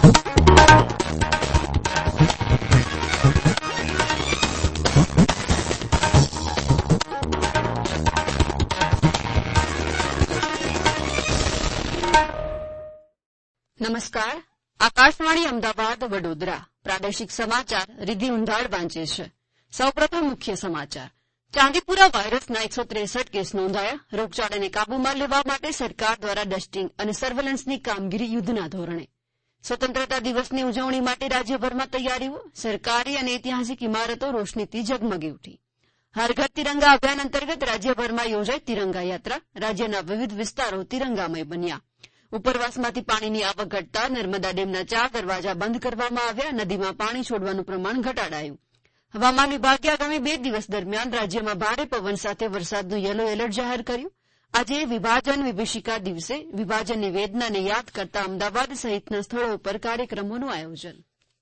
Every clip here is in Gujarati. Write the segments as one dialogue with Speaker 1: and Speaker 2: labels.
Speaker 1: નમસ્કાર. આકાશવાણી અમદાવાદ વડોદરા પ્રાદેશિક સમાચાર રિધિ ઉંધાડ વાંચે છે. સૌપ્રથમ મુખ્ય સમાચાર. ચાંદીપુરા વાયરસના 163 કેસ નોંધાયા. રોગચાળાને કાબૂમાં લેવા માટે સરકાર દ્વારા ડસ્ટિંગ અને સર્વેલન્સની કામગીરી યુદ્ધના ધોરણે. સ્વતંત્રતા દિવસની ઉજવણી માટે રાજ્યભરમાં તૈયારીઓ. સરકારી અને ઐતિહાસિક ઇમારતો રોશનીથી ઝગમગી ઉઠી. હર ઘર તિરંગા અભિયાન અંતર્ગત રાજ્યભરમાં યોજાઈ તિરંગા યાત્રા. રાજ્યના વિવિધ વિસ્તારો તિરંગામય બન્યા. ઉપરવાસમાંથી પાણીની આવક ઘટતા નર્મદા ડેમના 4 દરવાજા બંધ કરવામાં આવ્યા. નદીમાં પાણી છોડવાનું પ્રમાણ ઘટાડાયું. હવામાન વિભાગે આગામી 2 દિવસ દરમિયાન રાજ્યમાં ભારે પવન સાથે વરસાદનું યલો એલર્ટ જાહેર કર્યું. આજે વિભાજન વિભીષિકા દિવસે વિભાજનની વેદનાને યાદ કરતા અમદાવાદ સહિતના સ્થળો પર કાર્યક્રમોનું આયોજન.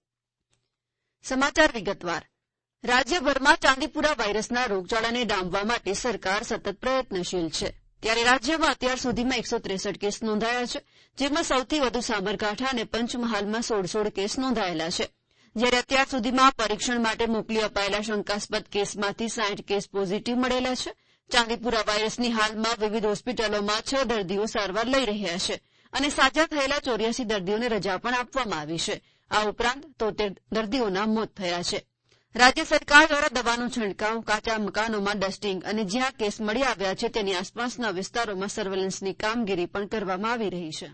Speaker 1: સમાચાર વિગતવાર. રાજ્યભરમાં ચાંદીપુરા વાયરસના રોગચાળાને ડામવા માટે સરકાર સતત પ્રયત્નશીલ છે. ત્યારે રાજ્યમાં અત્યાર સુધીમાં 163 કેસ નોંધાયા છે, જેમાં સૌથી વધુ સાબરકાંઠા અને પંચમહાલમાં 16 કેસ નોંધાયેલા છે. જ્યારે અત્યાર સુધીમાં પરીક્ષણ માટે મોકલી અપાયેલા શંકાસ્પદ કેસમાંથી 60 કેસ પોઝિટિવ મળેલા છે. ચાંદીપુરા વાયરસની હાલમાં વિવિધ હોસ્પિટલોમાં 6 દર્દીઓ સારવાર લઈ રહ્યા છે અને સાજા થયેલા 84 દર્દીઓને રજા પણ આપવામાં આવી છે. આ ઉપરાંત 73 દર્દીઓના મોત થયા છે. રાજ્ય સરકાર દ્વારા દવાનો છંટકાવ, કાચા મકાનોમાં ડસ્ટિંગ અને જ્યાં કેસ મળી આવ્યા છે તેની આસપાસના વિસ્તારોમાં સર્વેલન્સની કામગીરી પણ કરવામાં આવી રહી છે.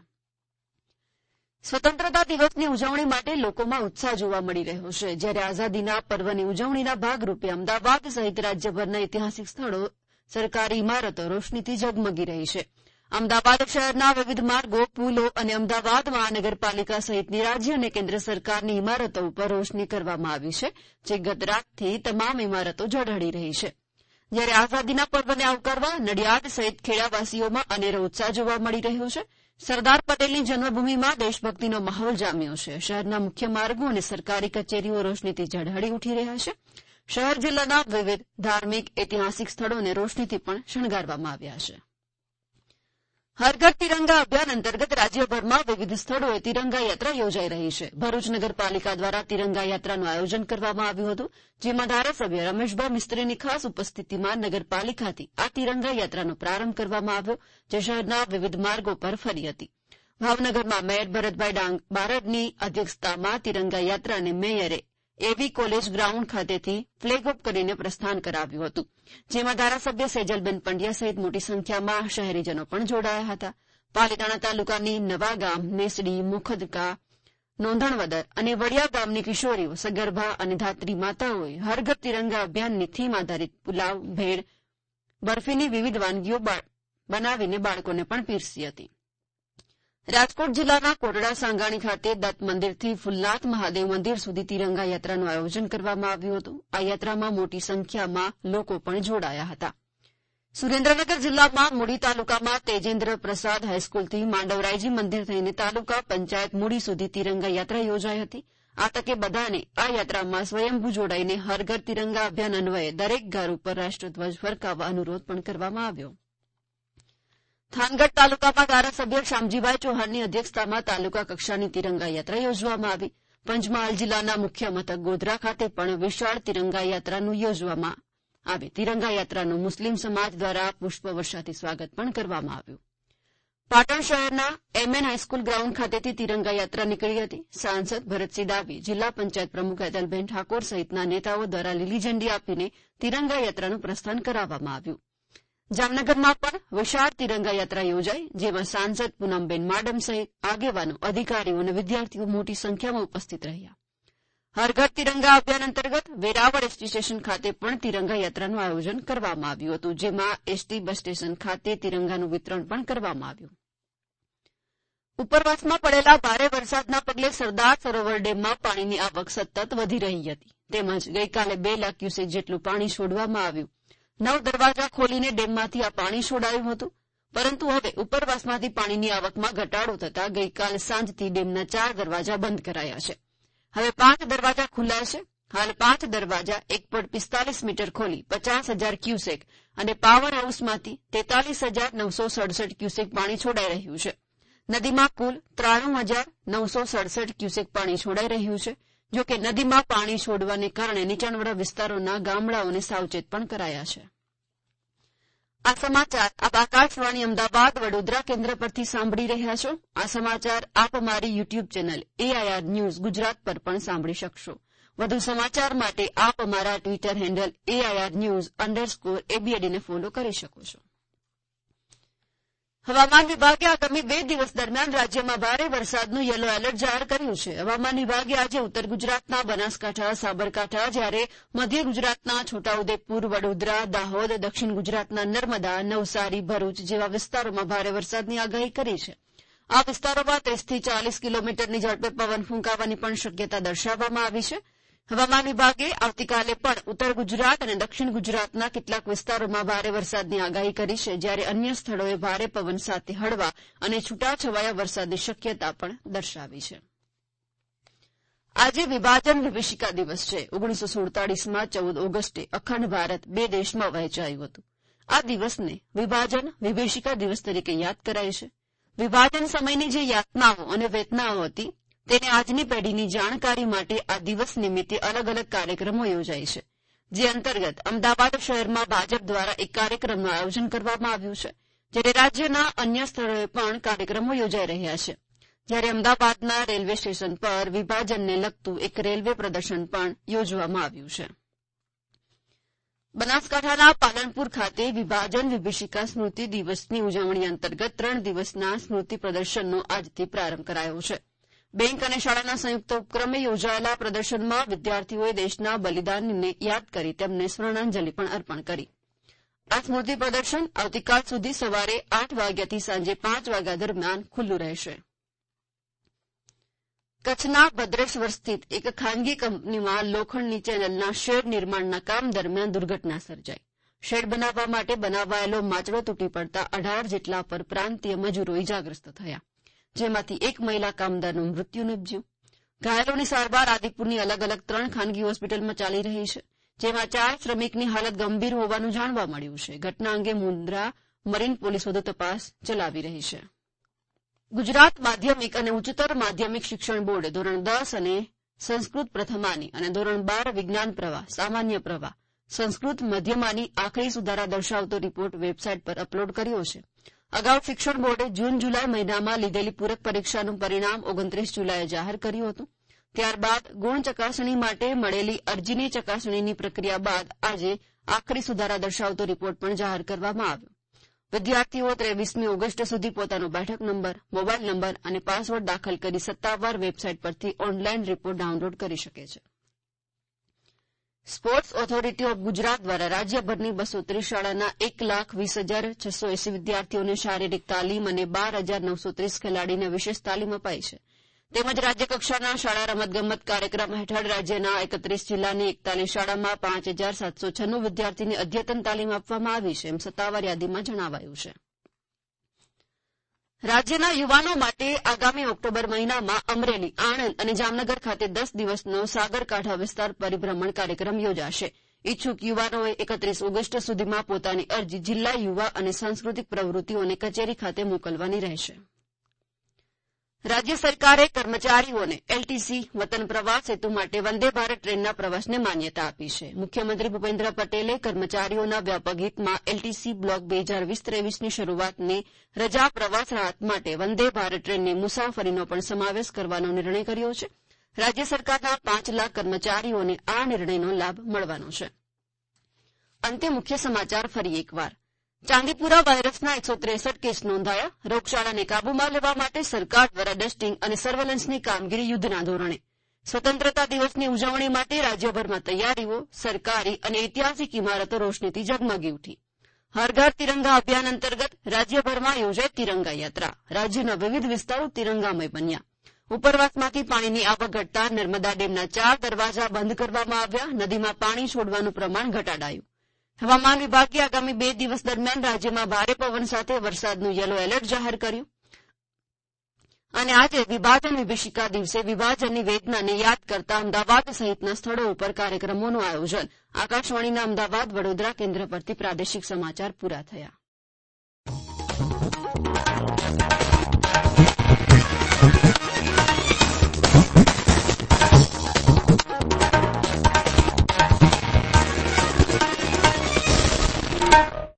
Speaker 1: સ્વતંત્રતા દિવસની ઉજવણી માટે લોકોમાં ઉત્સાહ જોવા મળી રહ્યો છે. જ્યારે આઝાદીના પર્વની ઉજવણીના ભાગરૂપે અમદાવાદ સહિત રાજ્યભરના ઐતિહાસિક સ્થળો, સરકારી ઇમારતો રોશનીથી ઝગમગી રહી છે. અમદાવાદ શહેરના વિવિધ માર્ગો, પુલો અને અમદાવાદ મહાનગરપાલિકા સહિતની રાજ્ય અને કેન્દ્ર સરકારની ઇમારતો ઉપર રોશની કરવામાં આવી છે, જે ગત રાતથી તમામ ઇમારતો ઝળહળી રહી છે. જ્યારે આઝાદીના પર્વને આવકારવા નડિયાદ સહિત ખેડાવાસીઓમાં અનેરો ઉત્સાહ જોવા મળી રહ્યો છે. સરદાર પટેલની જન્મભૂમિમાં દેશભક્તિનો માહોલ જામ્યો છે. શહેરના મુખ્ય માર્ગો અને સરકારી કચેરીઓ રોશનીથી ઝળહળી ઉઠી રહ્યા છે. શહેર જિલ્લાના વિવિધ ધાર્મિક, ઐતિહાસિક સ્થળોને રોશનીથી પણ શણગારવામાં આવ્યા છે. હર ઘર તિરંગા અભિયાન અંતર્ગત રાજ્યભરમાં વિવિધ સ્થળોએ તિરંગા યાત્રા યોજાઈ રહી છે. ભરૂચ નગરપાલિકા દ્વારા તિરંગા યાત્રાનું આયોજન કરવામાં આવ્યું હતું, જેમાં ધારાસભ્ય રમેશભાઈ મિસ્ત્રીની ખાસ ઉપસ્થિતિમાં નગરપાલિકાથી આ તિરંગા યાત્રાનો પ્રારંભ કરવામાં આવ્યો, જે શહેરના વિવિધ માર્ગો પર ફરી હતી. ભાવનગરમાં મેયર ભરતભાઈ બારડની અધ્યક્ષતામાં તિરંગા યાત્રાને મેયરે એવી કોલેજ ગ્રાઉન્ડ ખાતેથી ફ્લેગ ઓફ કરીને પ્રસ્થાન કરાવ્યું હતું, જેમાં ધારાસભ્ય સેજલબેન પંડ્યા સહિત મોટી સંખ્યામાં શહેરીજનો પણ જોડાયા હતા. પાલીતાણા તાલુકાની નવાગામ, નેસડી, મુખદકા, નોંધણવદર અને વડિયા ગામની કિશોરીઓ, સગર્ભા અને ધાત્રી માતાઓએ હર ઘર તિરંગા અભિયાનની થીમ આધારિત પુલાવ, ભેળ, બરફીની વિવિધ વાનગીઓ બનાવીને બાળકોને પણ પીરસી હતી. રાજકોટ જિલ્લાના કોટડા સાંગાણી ખાતે દત્ત મંદિરથી ફુલનાથ મહાદેવ મંદિર સુધી તિરંગા યાત્રાનું આયોજન કરવામાં આવ્યું હતું. આ યાત્રામાં મોટી સંખ્યામાં લોકો પણ જોડાયા હતા. સુરેન્દ્રનગર જિલ્લામાં મૂડી તાલુકામાં તેજેન્દ્ર પ્રસાદ હાઈસ્કૂલથી માંડવરાયજી મંદિર થઈને તાલુકા પંચાયત મૂડી સુધી તિરંગા યાત્રા યોજાઈ હતી. આ તકે બધાને આ યાત્રામાં સ્વયંભૂ જોડાઈને હર ઘર તિરંગા અભિયાન અન્વયે દરેક ઘર ઉપર રાષ્ટ્રધ્વજ ફરકાવવા અનુરોધ પણ કરવામાં આવ્યો. થાનગઢ તાલુકામાં ધારાસભ્ય શામજીભાઈ ચૌહાણની અધ્યક્ષતામાં તાલુકા કક્ષાની તિરંગા યાત્રા યોજવામાં આવી. પંચમહાલ જિલ્લાના મુખ્ય મથક ગોધરા ખાતે પણ વિશાળ તિરંગા યાત્રાનું યોજવામાં આવી. તિરંગા યાત્રાનું મુસ્લિમ સમાજ દ્વારા પુષ્પવર્ષાથી સ્વાગત પણ કરવામાં આવ્યું. પાટણ શહેરના એમએન હાઈસ્કૂલ ગ્રાઉન્ડ ખાતેથી તિરંગા યાત્રા નીકળી હતી. સાંસદ ભરતસિંહ ડાભી, જિલ્લા પંચાયત પ્રમુખ હેતલબેન ઠાકોર સહિતના નેતાઓ દ્વારા લીલી ઝંડી આપીને તિરંગા યાત્રાનું પ્રસ્થાન કરાવવામાં આવ્યું. જામનગરમાં પણ વિશાળ તિરંગા યાત્રા યોજાઈ, જેમાં સાંસદ પૂનમબેન માડમ સહિત આગેવાનો, અધિકારીઓ અને વિદ્યાર્થીઓ મોટી સંખ્યામાં ઉપસ્થિત રહ્યા. હર ઘર તિરંગા અભિયાન અંતર્ગત વેરાવળ એસટી સ્ટેશન ખાતે પણ તિરંગા યાત્રાનું આયોજન કરવામાં આવ્યું હતું, જેમાં એસટી બસ સ્ટેશન ખાતે તિરંગાનું વિતરણ પણ કરવામાં આવ્યું. ઉપરવાસમાં પડેલા ભારે વરસાદના પગલે સરદાર સરોવર ડેમમાં પાણીની આવક સતત વધી રહી હતી, તેમજ ગઈકાલે 2 લાખ ક્યુસેક જેટલું પાણી છોડવામાં આવ્યું. 9 દરવાજા ખોલીને ડેમમાંથી આ પાણી છોડાયું હતું, પરંતુ હવે ઉપરવાસમાંથી પાણીની આવકમાં ઘટાડો થતાં ગઈકાલ સાંજથી ડેમના 4 દરવાજા બંધ કરાયા છે. હવે 5 દરવાજા ખુલ્લા છે. હાલ 5 દરવાજા 1.45 મીટર ખોલી 50,000 ક્યુસેક અને પાવર હાઉસમાંથી 43,967 ક્યુસેક પાણી છોડાઈ રહ્યું છે. નદીમાં કુલ 93,967 ક્યુસેક પાણી છોડાઈ રહ્યું છે. જો કે નદીમાં પાણી છોડવાને કારણે નીચાણવાળા વિસ્તારોના ગામડાઓને સાવચેત પણ કરાયા છે. આ સમાચાર આપ આકાશવાણી અમદાવાદ વડોદરા કેન્દ્ર પરથી સાંભળી રહ્યા છો. આ સમાચાર આપ અમારી YouTube channel AIR news Gujarat પર પણ સાંભળી શકશો. વધુ સમાચાર માટે આપ અમારા ટ્વિટર હેન્ડલ AIR_news_ABAD ને ફોલો કરી શકો છો. હવામાન વિભાગે આગામી 2 દિવસ દરમિયાન રાજ્યમાં ભારે વરસાદનું યલો એલર્ટ જાહેર કર્યું છે. હવામાન વિભાગે આજે ઉત્તર ગુજરાતના બનાસકાંઠા, સાબરકાંઠા, જ્યારે મધ્ય ગુજરાતના છોટાઉદેપુર, વડોદરા, દાહોદ, દક્ષિણ ગુજરાતના નર્મદા, નવસારી, ભરૂચ જેવા વિસ્તારોમાં ભારે વરસાદની આગાહી કરી છે. આ વિસ્તારોમાં 30 થી 40 કિલોમીટરની ઝડપે પવન ફૂંકાવાની પણ શક્યતા દર્શાવવામાં આવી છે. હવામાન વિભાગે આવતીકાલે પણ ઉત્તર ગુજરાત અને દક્ષિણ ગુજરાતના કેટલાક વિસ્તારોમાં ભારે વરસાદની આગાહી કરી છે, જ્યારે અન્ય સ્થળોએ ભારે પવન સાથે હળવા અને છૂટાછવાયા વરસાદની શક્યતા પણ દર્શાવી છે. આજે વિભાજન વિભીષિકા દિવસ છે. 1947માં 14 ઓગસ્ટે અખંડ ભારત 2 દેશમાં વહેંચાયું હતું. આ દિવસને વિભાજન વિભીષિકા દિવસ તરીકે યાદ કરાય છે. વિભાજન સમયની જે યાતનાઓ અને વેદનાઓ હતી તેને આજની પેઢીની જાણકારી માટે આ દિવસ નિમિત્તે અલગ અલગ કાર્યક્રમો યોજાય છે, જે અંતર્ગત અમદાવાદ શહેરમાં ભાજપ દ્વારા એક કાર્યક્રમનું આયોજન કરવામાં આવ્યું છે, જ્યારે રાજ્યના અન્ય સ્થળોએ પણ કાર્યક્રમો યોજાઈ રહ્યા છે. જ્યારે અમદાવાદના રેલવે સ્ટેશન પર વિભાજનને લગતું એક રેલવે પ્રદર્શન પણ યોજવામાં આવ્યું છે. બનાસકાંઠાના પાલનપુર ખાતે વિભાજન વિભીષિકા સ્મૃતિ દિવસની ઉજવણી અંતર્ગત 3 દિવસના સ્મૃતિ પ્રદર્શનનો આજથી પ્રારંભ કરાયો છે. બેંક અને શાળાના સંયુક્ત ઉપક્રમે યોજાયેલા પ્રદર્શનમાં વિદ્યાર્થીઓએ દેશના બલિદાનને યાદ કરી તેમને સ્મરણાંજલિ પણ અર્પણ કરી. આ સ્મૃતિ પ્રદર્શન આવતીકાલ સુધી સવારે 8 વાગ્યાથી સાંજે 5 વાગ્યા દરમિયાન ખુલ્લું રહેશે. કચ્છના ભદ્રેશ્વર સ્થિત એક ખાનગી કંપનીમાં લોખંડની ચેનલના શેડ નિર્માણના કામ દરમિયાન દુર્ઘટના સર્જાઈ. શેડ બનાવવા માટે બનાવાયેલો માચડો તૂટી પડતા 18 જેટલા પરપ્રાંતીય મજૂરો ઇજાગ્રસ્ત થયા, જેમાંથી એક મહિલા કામદારનું મૃત્યુ નિપજ્યું. ઘાયલોની સારવાર આદિપુરની અલગ અલગ 3 ખાનગી હોસ્પિટલમાં ચાલી રહી છે, જેમાં 4 શ્રમિકની હાલત ગંભીર હોવાનું જાણવા મળ્યું છે. ઘટના અંગે મુન્દ્રા મરીન પોલીસ વધુ તપાસ ચલાવી રહી છે. ગુજરાત માધ્યમિક અને ઉચ્ચતર માધ્યમિક શિક્ષણ બોર્ડે ધોરણ 10 અને સંસ્કૃત પ્રથમાની અને ધોરણ 12 વિજ્ઞાન પ્રવાહ, સામાન્ય પ્રવાહ, સંસ્કૃત મધ્યમાની આખરી સુધારા દર્શાવતો રિપોર્ટ વેબસાઇટ પર અપલોડ કર્યો છે. અગાઉ શિક્ષણ બોર્ડે જૂન-જુલાઈ મહિનામાં લીધેલી પૂરક પરીક્ષાનું પરિણામ 29 જુલાઈએ જાહેર કર્યું હતું. ત્યારબાદ ગુણ ચકાસણી માટે મળેલી અરજીની ચકાસણીની પ્રક્રિયા બાદ આજે આખરી સુધારા દર્શાવતો રિપોર્ટ પણ જાહેર કરવામાં આવ્યો. વિદ્યાર્થીઓ 23મી ઓગસ્ટ સુધી પોતાનો બેઠક નંબર, મોબાઈલ નંબર અને પાસવર્ડ દાખલ કરી સત્તાવાર વેબસાઇટ પરથી ઓનલાઈન રિપોર્ટ ડાઉનલોડ કરી શકે છે. સ્પોર્ટ્સ ઓથોરિટી ઓફ ગુજરાત દ્વારા રાજ્યભરની 230 શાળાના 1,20,680 વિદ્યાર્થીઓને શારીરિક તાલીમ અને 12,930 ખેલાડીને વિશેષ તાલીમ અપાઈ છે. તેમજ રાજ્યકક્ષાના શાળા રમતગમત કાર્યક્રમ હેઠળ રાજ્યના 31 જિલ્લાની 41 શાળામાં 5,796 વિદ્યાર્થીને અદ્યતન તાલીમ આપવામાં આવી છે, એમ સત્તાવાર યાદીમાં જણાવાયું છે. રાજ્યના યુવાનો માટે આગામી ઓક્ટોબર મહિનામાં અમરેલી, આણંદ અને જામનગર ખાતે 10 દિવસનો સાગરકાંઠા વિસ્તાર પરિભ્રમણ કાર્યક્રમ યોજાશે. ઇચ્છુક યુવાનોએ 31 ઓગસ્ટ સુધીમાં પોતાની અરજી જિલ્લા યુવા અને સાંસ્કૃતિક પ્રવૃત્તિઓને કચેરી ખાતે મોકલવાની રહેશે. રાજ્ય સરકારે કર્મચારીઓને LTC વતન પ્રવાસ હેતુ માટે વંદે ભારત ટ્રેનના પ્રવાસને માન્યતા આપી છે. મુખ્યમંત્રી ભૂપેન્દ્ર પટેલે કર્મચારીઓના વ્યાપક હિતમાં LTC બ્લોક 2023ની શરૂઆતને રજા પ્રવાસ રાહત માટે વંદે ભારત ટ્રેનની મુસાફરીનો પણ સમાવેશ કરવાનો નિર્ણય કર્યો છે. રાજ્ય સરકારના 5 લાખ કર્મચારીઓને આ નિર્ણયનો લાભ મળવાનો છે. અંતે મુખ્ય સમાચાર ફરી એકવાર. ચાંદીપુરા વાયરસના 163 કેસ નોંધાયા. રોગચાળાને કાબૂમાં લેવા માટે સરકાર દ્વારા ટેસ્ટિંગ અને સર્વેલન્સની કામગીરી યુદ્ધના ધોરણે. સ્વતંત્રતા દિવસની ઉજવણી માટે રાજ્યભરમાં તૈયારીઓ. સરકારી અને ઐતિહાસિક ઇમારતો રોશનીથી ઝગમગી ઉઠી. હર ઘર તિરંગા અભિયાન અંતર્ગત રાજ્યભરમાં યોજાઈ તિરંગા યાત્રા. રાજ્યના વિવિધ વિસ્તારો તિરંગામય બન્યા. ઉપરવાસમાંથી પાણીની આવક ઘટતા નર્મદા ડેમના 4 દરવાજા બંધ કરવામાં આવ્યા. નદીમાં પાણી છોડવાનું પ્રમાણ ઘટાડાયું. હવામાન વિભાગે આગામી 2 દિવસ દરમિયાન રાજ્યમાં ભારે પવન સાથે વરસાદનું યલો એલર્ટ જાહેર કર્યું. અને આજે વિભાજન વિભીષિકા દિવસે વિભાજનની વેદનાને યાદ કરતા અમદાવાદ સહિતના સ્થળો ઉપર કાર્યક્રમોનું આયોજન. આકાશવાણીના અમદાવાદ વડોદરા કેન્દ્ર પરથી પ્રાદેશિક સમાચાર પૂરા થયા.